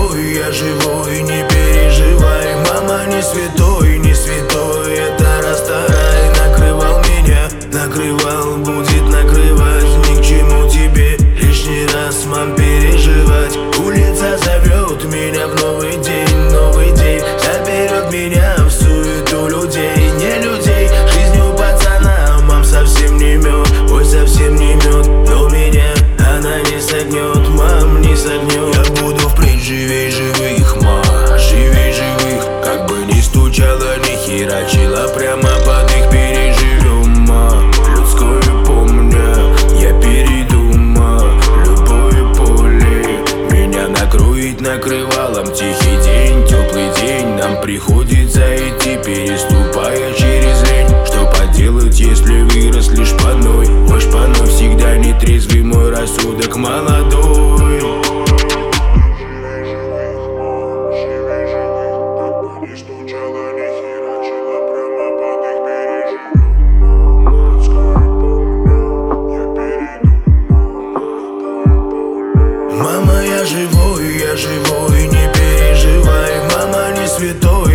живой, не переживай. Мама, не святой, не святой, это расстарай. Накрывал меня, накрывал, будет накрывать. Ни к чему тебе лишний раз, мам, переживать. Улица зовет меня в новый день заберет меня в суету людей, не людей. Жизнью пацана, мам, совсем не мед, ой, совсем не мед. Но меня она не согнет, мам, не согнет. Я буду впредь живей живых, ма, живей живых. Как бы ни стучала, ни херачила, прямо под их переживем, ма. Людское помня, я перейду, ма. Любое поле меня накроет накрывалом. Тихий день, теплый день, нам приходится идти, переступая через лень. Что поделать, если выросли шпаной? Ой, шпаной всегда нетрезвый мой рассудок молодой. Мама, я живой, не переживай. Мама, не святой,